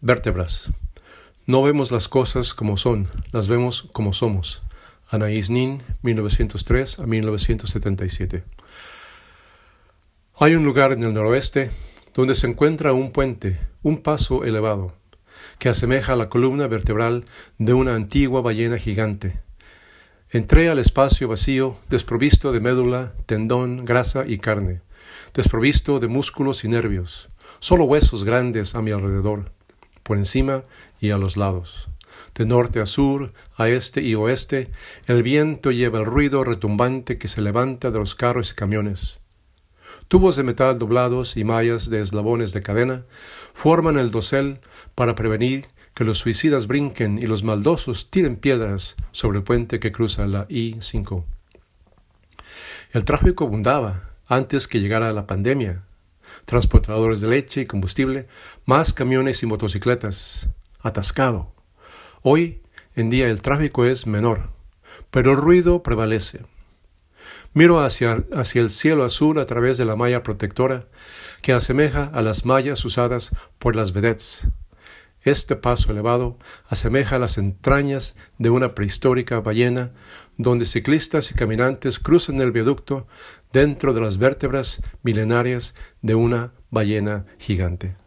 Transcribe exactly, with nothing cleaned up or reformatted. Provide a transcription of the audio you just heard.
Vértebras. No vemos las cosas como son, las vemos como somos. Anaïs Nin, mil novecientos tres a mil novecientos setenta y siete. Hay un lugar en el noroeste donde se encuentra un puente, un paso elevado, que asemeja a la columna vertebral de una antigua ballena gigante. Entré al espacio vacío, desprovisto de médula, tendón, grasa y carne, desprovisto de músculos y nervios, solo huesos grandes a mi alrededor, por encima y a los lados. De norte a sur, a este y oeste, el viento lleva el ruido retumbante que se levanta de los carros y camiones. Tubos de metal doblados y mallas de eslabones de cadena forman el dosel para prevenir que los suicidas brinquen y los maldosos tiren piedras sobre el puente que cruza la I cinco. El tráfico abundaba antes que llegara la pandemia. Transportadores de leche y combustible, más camiones y motocicletas. Atascado. Hoy en día el tráfico es menor, pero el ruido prevalece. Miro hacia, hacia el cielo azul a través de la malla protectora que asemeja a las mallas usadas por las vedettes. Este paso elevado asemeja a las entrañas de una prehistórica ballena donde ciclistas y caminantes cruzan el viaducto dentro de las vértebras milenarias de una ballena gigante.